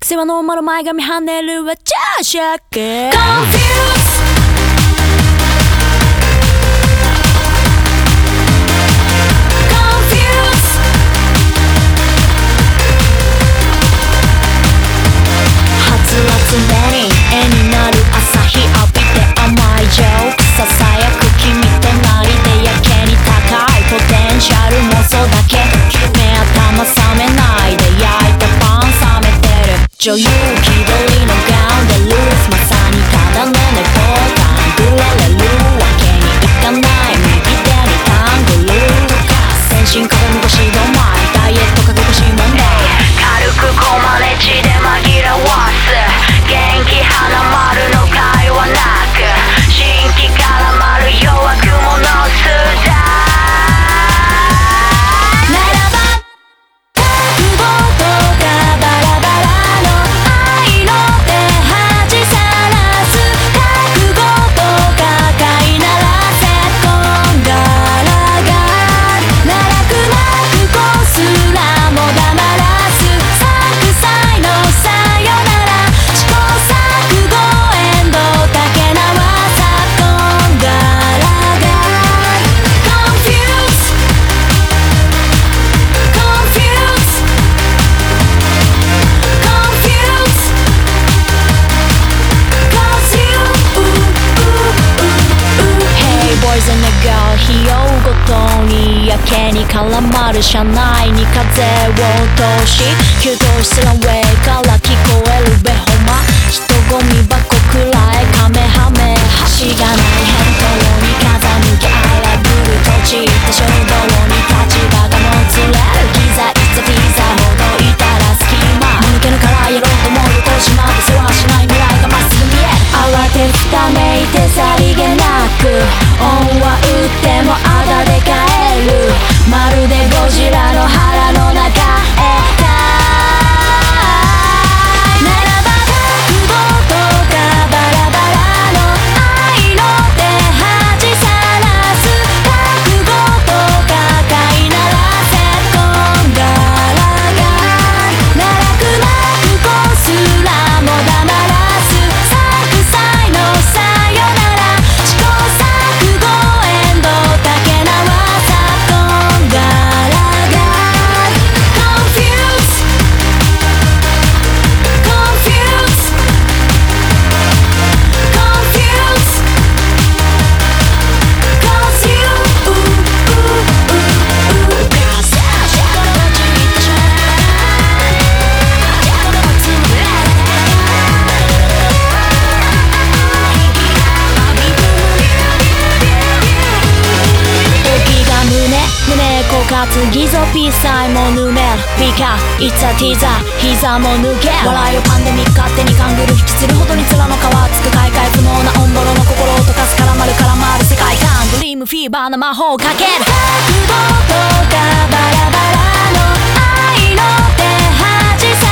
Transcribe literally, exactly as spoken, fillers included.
癖はノーマル前髪跳ねるは超ショック Confused常に絵になる朝日浴びて甘いジョークささやく君隣でやけに高いポテンシャル妄想だけ目頭覚めないで焼いたパン冷めてる女優気取りのガウンでルースまさにただのネポータングられるわけにいかない右手にタングルー全身鏡越し止まりダイエット覚悟し問題軽くこまれ血で紛らわす元気花丸の会話なく新規絡まる弱くものすだならば覚悟とかバラバラの愛の手恥さらす覚悟とか飼いならせこんがらが奈落なくこすらも黙らす作祭のさよなら日をごとにやけに絡まる車内に風を通し給湯室ランウェイから聞こえるベホマ人混み箱くらいカメハメ橋がない返答に風抜け荒ぶる土地多少道路に立場がもつれるギザいざティザほどいたら隙間もぬけぬからやろうと思うとしまって世話しない未来がまっすぐ見え慌てふためいてさりげなく恩は打ってもあだで帰るまるでゴジラの腹の中へならば覚悟とかバラバラの愛の手恥さらす覚悟とか飼いならせこんがらが奈落なくこすらも黙らす作祭のさよなら試行錯誤エンド竹縄さこんがらが Confused Confused Confused Cause you ooh, ooh, ooh, ooh. Cause I just wanna try I just wanna時が胸胸枯渇ギゾピーさえもぬめるピカいつはティーザー膝も抜け笑いをパンデミック勝手に勘ぐる引きつるほどに面の皮つく開会不能なオンボロの心を溶かす絡まる絡まる世界観ドリームフィーバーな魔法をかける覚悟とかバラバラの愛の手恥さ